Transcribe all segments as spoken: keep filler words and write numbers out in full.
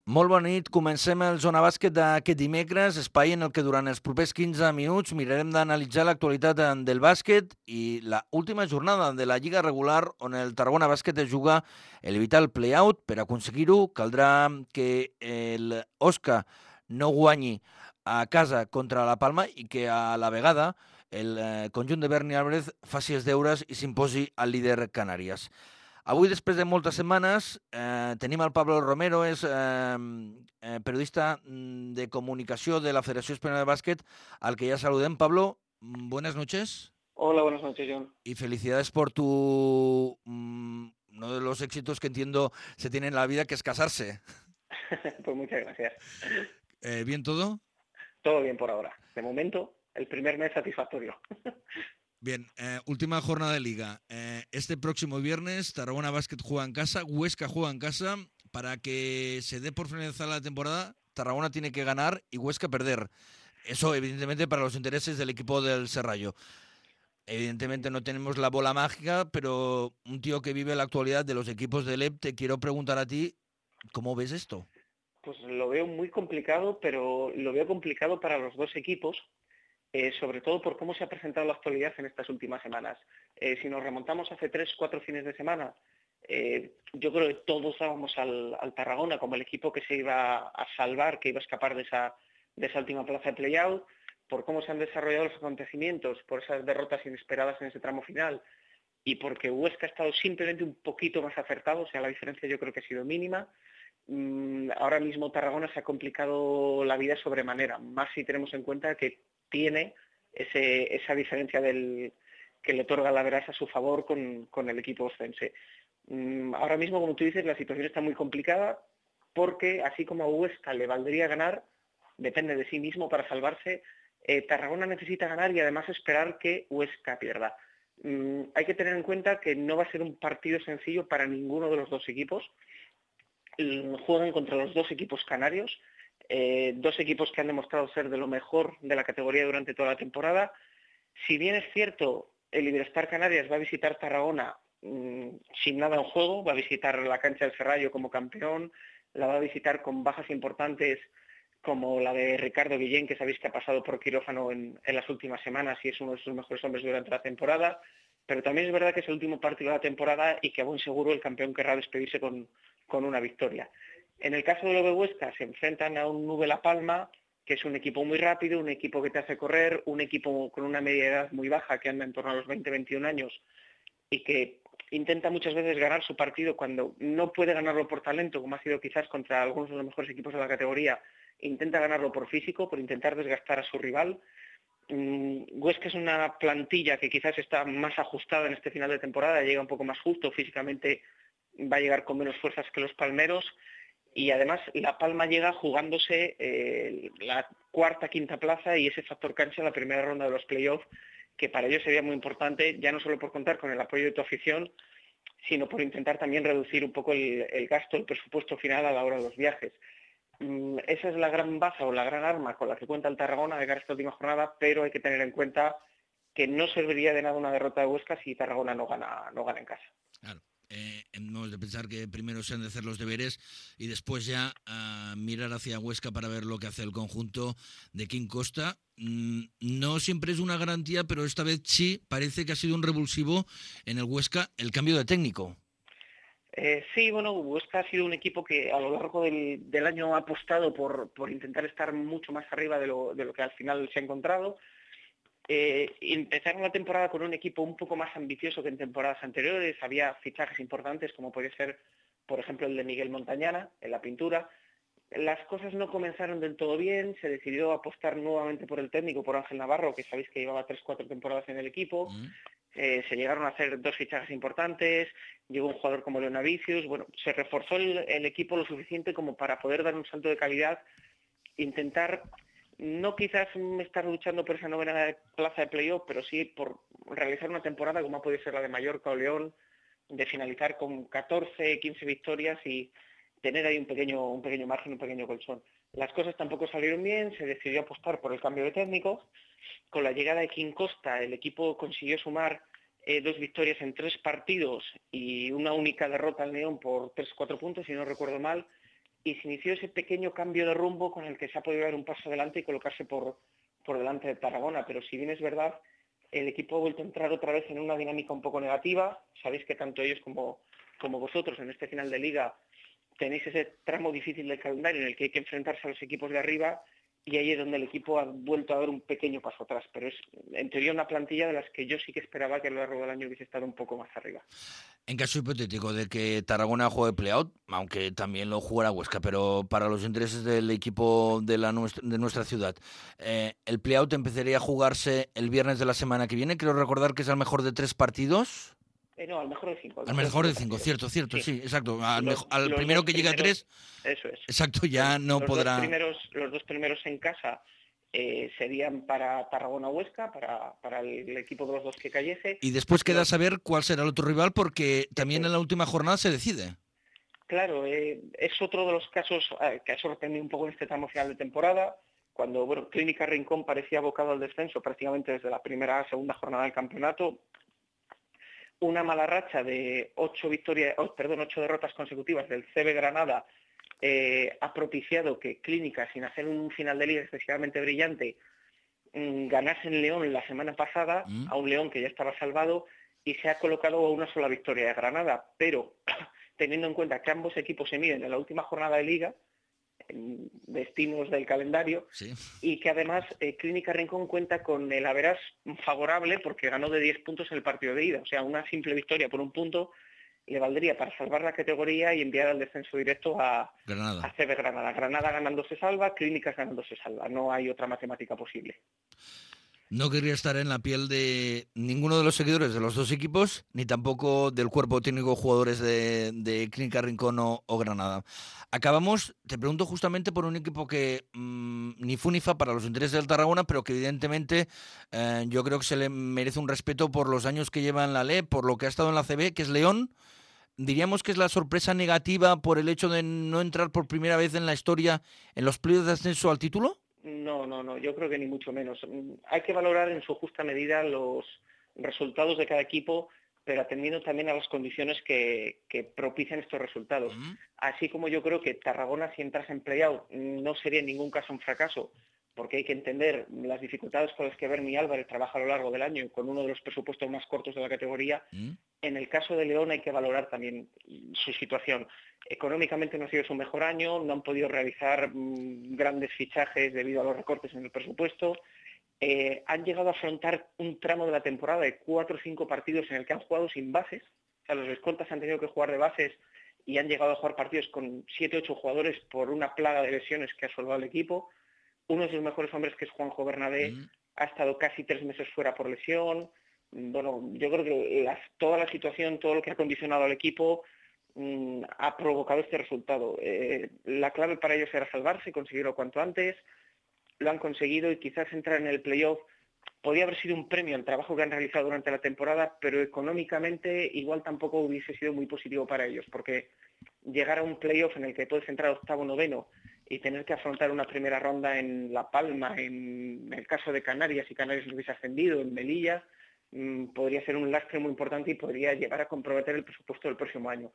Molt bona nit. Comencem el Zona Bàsquet d'aquest dimecres, espai en el que durant els propers quinze minuts mirarem d'analitzar l'actualitat del bàsquet i la última jornada de la Lliga regular on el Tarragona Bàsquet es juga el vital play-out. Per aconseguir-ho caldrà que l'Osca no guanyi a casa contra la Palma i que a la vegada el conjunt de Berni Álvarez faci els deures i s'imposi al líder Canàries. Avui, després de moltes setmanes, eh, tenim el Pablo Romero, és eh, eh, periodista de comunicació de la Federació Española de Básquet, al que ya saludem. Pablo, buenas noches. Hola, buenas noches, John. Y felicidades por tu... Mm, uno de los éxitos que entiendo se tiene en la vida, que es casarse. Pues muchas gracias. Eh, ¿Bien todo? Todo bien por ahora. De momento, el primer mes satisfactorio. Bien, eh, última jornada de liga. Eh, este próximo viernes Tarragona Básquet juega en casa, Huesca juega en casa. Para que se dé por finalizada la temporada, Tarragona tiene que ganar y Huesca perder. Eso, evidentemente, para los intereses del equipo del Serrallo. Evidentemente no tenemos la bola mágica, pero un tío que vive la actualidad de los equipos del E P, te quiero preguntar a ti, ¿cómo ves esto? Pues lo veo muy complicado, pero lo veo complicado para los dos equipos. Eh, sobre todo por cómo se ha presentado la actualidad en estas últimas semanas. Eh, si nos remontamos hace tres, cuatro fines de semana, eh, yo creo que todos dábamos al, al Tarragona como el equipo que se iba a salvar, que iba a escapar de esa, de esa última plaza de play-out, por cómo se han desarrollado los acontecimientos, por esas derrotas inesperadas en ese tramo final, y porque Huesca ha estado simplemente un poquito más acertado, o sea, la diferencia yo creo que ha sido mínima. Mm, ahora mismo Tarragona se ha complicado la vida sobremanera, más si tenemos en cuenta que tiene ese, esa diferencia del, que le otorga la veras a su favor con, con el equipo oscense. Mm, ahora mismo, como tú dices, la situación está muy complicada porque, así como a Huesca le valdría ganar, depende de sí mismo para salvarse, eh, Tarragona necesita ganar y además esperar que Huesca pierda. Mm, hay que tener en cuenta que no va a ser un partido sencillo para ninguno de los dos equipos. Mm, juegan contra los dos equipos canarios, Eh, dos equipos que han demostrado ser de lo mejor de la categoría durante toda la temporada. Si bien es cierto, el Iberostar Canarias va a visitar Tarragona mmm, sin nada en juego, va a visitar la cancha del Serrallo como campeón, la va a visitar con bajas importantes como la de Ricardo Guillén, que sabéis que ha pasado por quirófano en, en las últimas semanas y es uno de sus mejores hombres durante la temporada, pero también es verdad que es el último partido de la temporada y que a buen seguro el campeón querrá despedirse con, con una victoria. En el caso de Lobe Huesca se enfrentan a un Nube La Palma, que es un equipo muy rápido, un equipo que te hace correr, un equipo con una media edad muy baja que anda en torno a los veinte veintiún años y que intenta muchas veces ganar su partido cuando no puede ganarlo por talento, como ha sido quizás contra algunos de los mejores equipos de la categoría, intenta ganarlo por físico, por intentar desgastar a su rival. Mm, Huesca es una plantilla que quizás está más ajustada en este final de temporada, llega un poco más justo, físicamente va a llegar con menos fuerzas que los palmeros. Y además La Palma llega jugándose eh, la cuarta, quinta plaza y ese factor cancha en la primera ronda de los playoffs, que para ellos sería muy importante, ya no solo por contar con el apoyo de tu afición, sino por intentar también reducir un poco el, el gasto, el presupuesto final a la hora de los viajes. Mm, esa es la gran baza o la gran arma con la que cuenta el Tarragona de cara a esta última jornada, pero hay que tener en cuenta que no serviría de nada una derrota de Huesca si Tarragona no gana, no gana en casa. Claro. Eh, hemos de pensar que primero se han de hacer los deberes y después ya uh, mirar hacia Huesca para ver lo que hace el conjunto de Quim Costa. Mm, no siempre es una garantía, pero esta vez sí parece que ha sido un revulsivo en el Huesca el cambio de técnico. Eh, sí, bueno, Huesca ha sido un equipo que a lo largo del, del año ha apostado por, por intentar estar mucho más arriba de lo, de lo que al final se ha encontrado. Eh, empezaron la temporada con un equipo un poco más ambicioso que en temporadas anteriores, había fichajes importantes como podría ser, por ejemplo, el de Miguel Montañana en la pintura. Las cosas no comenzaron del todo bien, se decidió apostar nuevamente por el técnico, por Ángel Navarro, que sabéis que llevaba tres, cuatro temporadas en el equipo. Mm. Eh, se llegaron a hacer dos fichajes importantes, llegó un jugador como Leonavicius, bueno, se reforzó el, el equipo lo suficiente como para poder dar un salto de calidad, intentar no quizás estar luchando por esa novena plaza de playoff, pero sí por realizar una temporada como ha podido ser la de Mallorca o León, de finalizar con catorce, quince victorias y tener ahí un pequeño, un pequeño margen, un pequeño colchón. Las cosas tampoco salieron bien, se decidió apostar por el cambio de técnico. Con la llegada de Quim Costa, el equipo consiguió sumar eh, dos victorias en tres partidos y una única derrota al León por tres cuatro puntos, si no recuerdo mal. y se inició ese pequeño cambio de rumbo con el que se ha podido dar un paso adelante y colocarse por, por delante de Tarragona. Pero si bien es verdad, el equipo ha vuelto a entrar otra vez en una dinámica un poco negativa. Sabéis que tanto ellos como, como vosotros en este final de liga tenéis ese tramo difícil del calendario en el que hay que enfrentarse a los equipos de arriba, y ahí es donde el equipo ha vuelto a dar un pequeño paso atrás, pero es en teoría una plantilla de las que yo sí que esperaba que a lo largo del año hubiese estado un poco más arriba. En caso hipotético de que Tarragona juegue play-out, aunque también lo jugará Huesca, pero para los intereses del equipo de, la nuestra, de nuestra ciudad, eh, el play-out empezaría a jugarse el viernes de la semana que viene. Creo recordar que es al mejor de tres partidos. Eh, no, al mejor de cinco. Al mejor de cinco, cierto, cierto, sí, sí exacto. Al, los, al los primero que llegue a tres, eso es. Exacto, ya los, no los podrá... Dos primeros, los dos primeros en casa eh, serían para Tarragona-Huesca, para, para el equipo de los dos que cayese. Y después queda saber cuál será el otro rival, porque también en la última jornada se decide. Claro, eh, es otro de los casos eh, que ha sorprendido un poco en este tramo final de temporada, cuando bueno, Clínica Rincón parecía abocado al descenso prácticamente desde la primera a segunda jornada del campeonato. Una mala racha de ocho victorias, oh, perdón, ocho derrotas consecutivas del C B Granada eh, ha propiciado que Clínica, sin hacer un final de liga excesivamente brillante, mmm, ganase en León la semana pasada, mm. a un León que ya estaba salvado, y se ha colocado a una sola victoria de Granada. Pero teniendo en cuenta que ambos equipos se miden en la última jornada de liga, en destinos del calendario, sí. y que además eh, Clínica Rincón cuenta con el average favorable porque ganó de diez puntos en el partido de ida. O sea, una simple victoria por un punto le valdría para salvar la categoría y enviar al descenso directo a, Granada. a C B Granada. Granada ganando se salva, Clínicas ganando se salva. No hay otra matemática posible. No querría estar en la piel de ninguno de los seguidores de los dos equipos, ni tampoco del cuerpo técnico jugadores de, de Clínica Rincón o, o Granada. Acabamos, te pregunto justamente por un equipo que mmm, ni fu ni fa para los intereses del Tarragona, pero que evidentemente eh, yo creo que se le merece un respeto por los años que lleva en la L E, por lo que ha estado en la C B, que es León. Diríamos que es la sorpresa negativa por el hecho de no entrar por primera vez en la historia en los playoffs de ascenso al título. No, no, no, yo creo que ni mucho menos. Hay que valorar en su justa medida los resultados de cada equipo, pero atendiendo también a las condiciones que, que propician estos resultados. Uh-huh. Así como yo creo que Tarragona, si entrase en play-out, no sería en ningún caso un fracaso, porque hay que entender las dificultades con las que Berni Álvarez trabaja a lo largo del año con uno de los presupuestos más cortos de la categoría. Uh-huh. En el caso de León hay que valorar también su situación. Económicamente no ha sido su mejor año, no han podido realizar mmm, grandes fichajes debido a los recortes en el presupuesto. Eh, han llegado a afrontar un tramo de la temporada de cuatro o cinco partidos en el que han jugado sin bases. O sea, los escoltas han tenido que jugar de bases y han llegado a jugar partidos con siete o ocho jugadores por una plaga de lesiones que ha asolado el equipo. Uno de sus mejores hombres, que es Juanjo Bernabé, mm. ha estado casi tres meses fuera por lesión. Bueno, yo creo que las, toda la situación, todo lo que ha condicionado al equipo mmm, ha provocado este resultado. Eh, la clave para ellos era salvarse, conseguirlo cuanto antes. Lo han conseguido y quizás entrar en el playoff podía haber sido un premio al trabajo que han realizado durante la temporada, pero económicamente igual tampoco hubiese sido muy positivo para ellos, porque llegar a un playoff en el que puedes entrar octavo noveno y tener que afrontar una primera ronda en La Palma, en el caso de Canarias, si Canarias no hubiese ascendido, en Melilla, mmm, podría ser un lastre muy importante y podría llevar a comprometer el presupuesto del próximo año.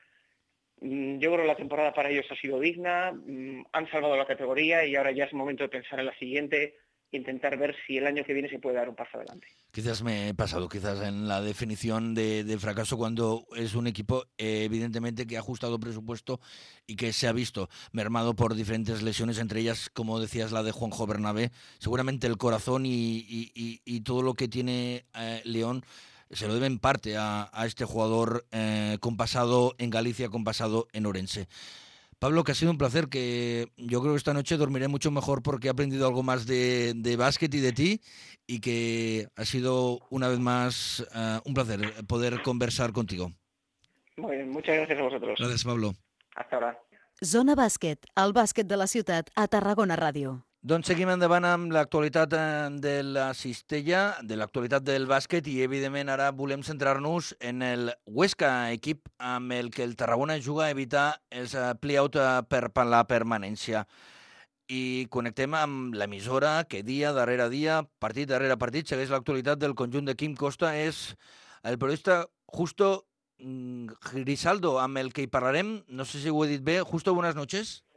Mmm, yo creo que la temporada para ellos ha sido digna, mmm, han salvado la categoría y ahora ya es momento de pensar en la siguiente, intentar ver si el año que viene se puede dar un paso adelante. Quizás me he pasado quizás en la definición de, de fracaso cuando es un equipo eh, evidentemente que ha ajustado presupuesto y que se ha visto mermado por diferentes lesiones, entre ellas, como decías, la de Juanjo Bernabé. Seguramente el corazón y, y, y, y todo lo que tiene eh, León se lo debe en parte a, a este jugador eh, con pasado en Galicia, con pasado en Orense. Pablo, que ha sido un placer, que yo creo que esta noche dormiré mucho mejor porque he aprendido algo más de, de básquet y de ti, y que ha sido una vez más uh, un placer poder conversar contigo. Muy bien, muchas gracias a vosotros. Gracias, Pablo. Hasta ahora. Zona Bàsquet, el bàsquet de la ciutat a Tarragona Ràdio. Doncs seguim endavant amb l'actualitat de la cistella, de l'actualitat del bàsquet, i evidentment ara volem centrar-nos en el Huesca, equip amb el que el Tarragona juga a evitar els play-out per la permanència. I connectem amb l'emissora que dia darrere dia, partit darrere partit, segueix l'actualitat del conjunt de Quim Costa. És el periodista Justo Grisaldo, amb el que hi parlarem. No sé si ho he dit bé. Justo, buenas noches.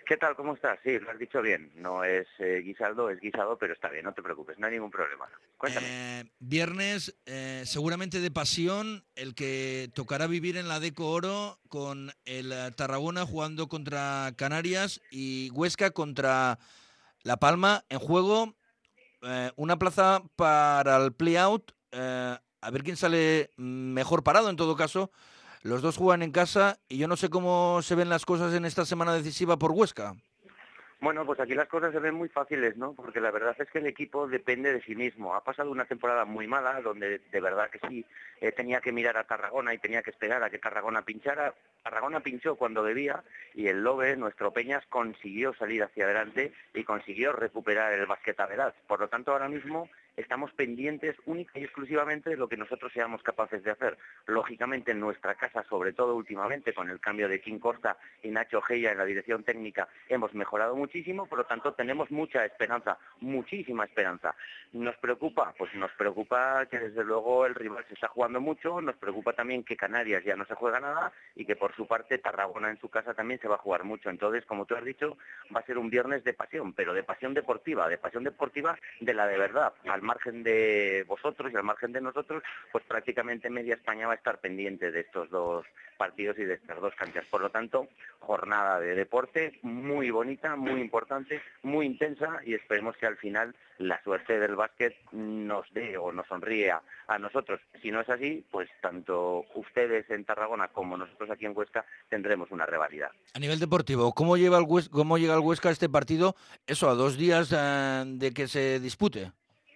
¿Qué tal? ¿Cómo estás? Sí, lo has dicho bien. No es eh, guisado, es guisado, pero está bien, no te preocupes, no hay ningún problema. Cuéntame. Eh, viernes, eh, seguramente de pasión, el que tocará vivir en la Deco Oro con el eh, Tarragona jugando contra Canarias y Huesca contra La Palma. En juego, eh, una plaza para el play-out. Eh, a ver quién sale mejor parado en todo caso. Los dos juegan en casa y yo no sé cómo se ven las cosas en esta semana decisiva por Huesca. Bueno, pues aquí las cosas se ven muy fáciles, ¿no? Porque la verdad es que el equipo depende de sí mismo. Ha pasado una temporada muy mala, donde de verdad que sí, eh, tenía que mirar a Tarragona y tenía que esperar a que Tarragona pinchara. Tarragona pinchó cuando debía y el Lobe, nuestro Peñas, consiguió salir hacia adelante y consiguió recuperar el Basqueta Veraz. Por lo tanto, ahora mismo estamos pendientes única y exclusivamente de lo que nosotros seamos capaces de hacer. Lógicamente, en nuestra casa, sobre todo últimamente, con el cambio de Kim Costa y Nacho Geia en la dirección técnica, hemos mejorado muchísimo, por lo tanto, tenemos mucha esperanza, muchísima esperanza. ¿Nos preocupa? Pues nos preocupa que, desde luego, el rival se está jugando mucho, nos preocupa también que Canarias ya no se juega nada y que, por su parte, Tarragona en su casa también se va a jugar mucho. Entonces, como tú has dicho, va a ser un viernes de pasión, pero de pasión deportiva, de pasión deportiva de la de verdad. Al margen de vosotros y al margen de nosotros, pues prácticamente media España va a estar pendiente de estos dos partidos y de estas dos canchas. Por lo tanto, jornada de deporte muy bonita, muy importante, muy intensa, y esperemos que al final la suerte del básquet nos dé o nos sonríe a, a nosotros. Si no es así, pues tanto ustedes en Tarragona como nosotros aquí en Huesca tendremos una rivalidad. A nivel deportivo, ¿cómo, lleva el Hues- cómo llega el Huesca a este partido? Eso, a dos días eh, de que se dispute.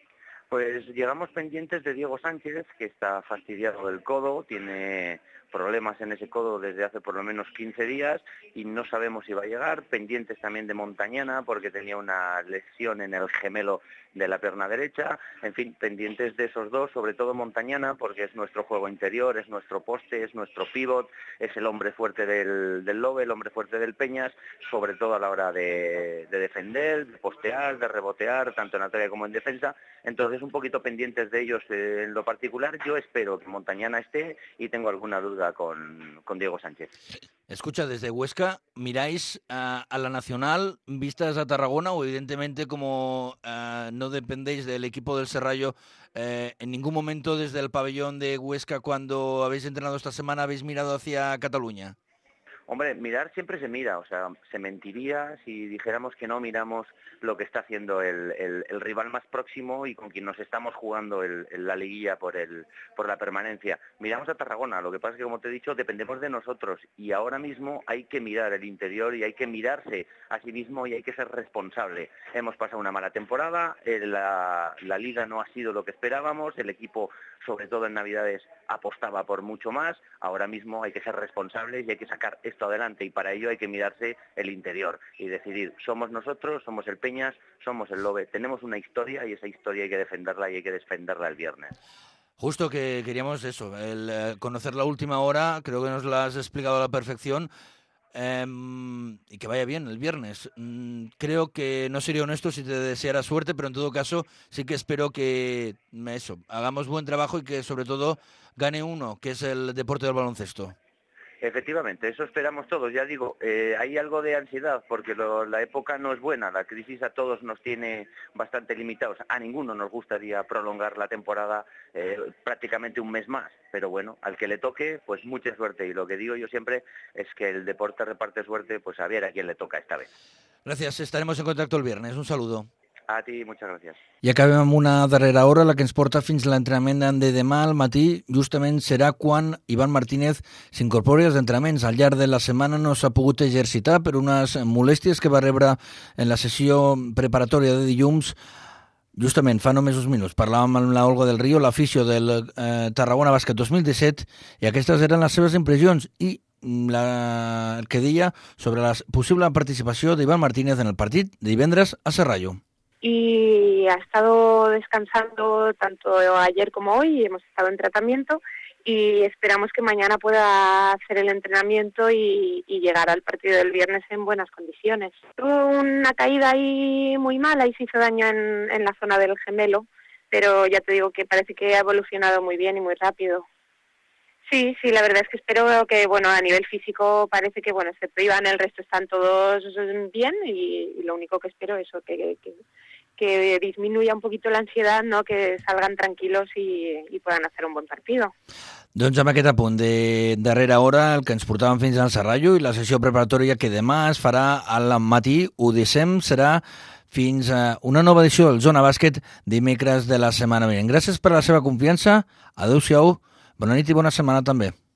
Pues llegamos pendientes de Diego Sánchez, que está fastidiado del codo, tiene problemas en ese codo desde hace por lo menos quince días y no sabemos si va a llegar. Pendientes también de Montañana, porque tenía una lesión en el gemelo de la pierna derecha. En fin, pendientes de esos dos, sobre todo Montañana, porque es nuestro juego interior, es nuestro poste, es nuestro pívot, es el hombre fuerte del, del Lobe, el hombre fuerte del Peñas, sobre todo a la hora de, de defender, de postear, de rebotear, tanto en ataque como en defensa. Entonces, un poquito pendientes de ellos eh, en lo particular. Yo espero que Montañana esté y tengo alguna duda con, con Diego Sánchez. Escucha, desde Huesca, ¿miráis uh, a la Nacional vistas a Tarragona o evidentemente como uh, no dependéis del equipo del Serrallo, eh, en ningún momento desde el pabellón de Huesca cuando habéis entrenado esta semana habéis mirado hacia Cataluña? Hombre, mirar siempre se mira, o sea, se mentiría si dijéramos que no miramos lo que está haciendo el, el, el rival más próximo y con quien nos estamos jugando el, el, la liguilla por, el, por la permanencia. Miramos a Tarragona, lo que pasa es que, como te he dicho, dependemos de nosotros y ahora mismo hay que mirar el interior y hay que mirarse a sí mismo y hay que ser responsable. Hemos pasado una mala temporada, eh, la, la liga no ha sido lo que esperábamos, el equipo, sobre todo en Navidades, apostaba por mucho más. Ahora mismo hay que ser responsables y hay que sacar esto adelante y para ello hay que mirarse el interior y decidir, somos nosotros, somos el Peñas, somos el Lobe, tenemos una historia y esa historia hay que defenderla y hay que defenderla el viernes. Justo que queríamos eso, el eh, conocer la última hora, creo que nos la has explicado a la perfección. Eh, y que vaya bien el viernes. Mm, creo que no sería honesto si te deseara suerte, pero en todo caso sí que espero que eso, hagamos buen trabajo y que sobre todo gane uno, que es el deporte del baloncesto. Efectivamente, eso esperamos todos. Ya digo, eh, hay algo de ansiedad porque lo, la época no es buena, la crisis a todos nos tiene bastante limitados. A ninguno nos gustaría prolongar la temporada eh, prácticamente un mes más, pero bueno, al que le toque, pues mucha suerte. Y lo que digo yo siempre es que el deporte reparte suerte, pues a ver a quién le toca esta vez. Gracias, estaremos en contacto el viernes. Un saludo. A ti, muchas gràcies. I acabem amb una darrera hora, la que ens porta fins a l'entrenament de demà al matí. Justament serà quan Ivan Martínez s'incorpori als entrenaments. Al llarg de la setmana no s'ha pogut exercitar per unes molèsties que va rebre en la sessió preparatòria de dilluns. Justament fa només uns minuts parlàvem amb la Olga del Río, l'afició del eh, Tarragona Bàsquet dos mil disset, i aquestes eren les seves impressions i la, el que deia sobre la possible participació d'Ivan Martínez en el partit de divendres a Serrallo. Y ha estado descansando tanto ayer como hoy, hemos estado en tratamiento y esperamos que mañana pueda hacer el entrenamiento y, y llegar al partido del viernes en buenas condiciones. Tuvo una caída ahí muy mala y se hizo daño en, en la zona del gemelo, pero ya te digo que parece que ha evolucionado muy bien y muy rápido. Sí, sí, la verdad es que espero que, bueno, a nivel físico parece que, bueno, excepto Iván, el resto están todos bien y, y lo único que espero es que, que, que disminuya un poquito la ansiedad, ¿no? Que salgan tranquilos i, i puedan hacer un bon partido. Doncs amb aquest apunt de darrera hora, el que ens portàvem fins al Serrallo i la sessió preparatòria que demà es farà al matí, ho deixem, serà fins a una nova edició del Zona Bàsquet dimecres de la setmana vinent. Gràcies per la seva confiança, adeu-siau, bona nit i bona setmana també.